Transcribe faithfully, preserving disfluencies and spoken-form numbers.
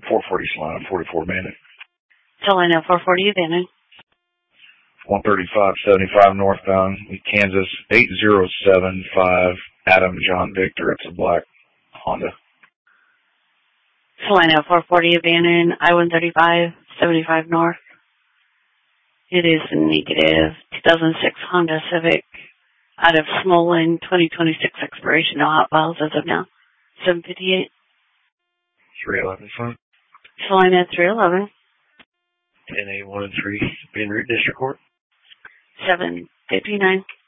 four forty Salina, forty-four abandoned. Salina, four forty abandoned. one thirty-five seventy-five northbound, Kansas, eight zero seven five, Adam John Victor. It's a black Honda. Salina, four forty abandoned, I one thirty-five seventy-five north. It is negative. two thousand six Honda Civic out of Smolin, twenty twenty-six expiration, no hot files as of now. seven fifty-eight. three eleven front. Salina, three eleven. ten A one and three, Being Route District Court. seven fifty-nine.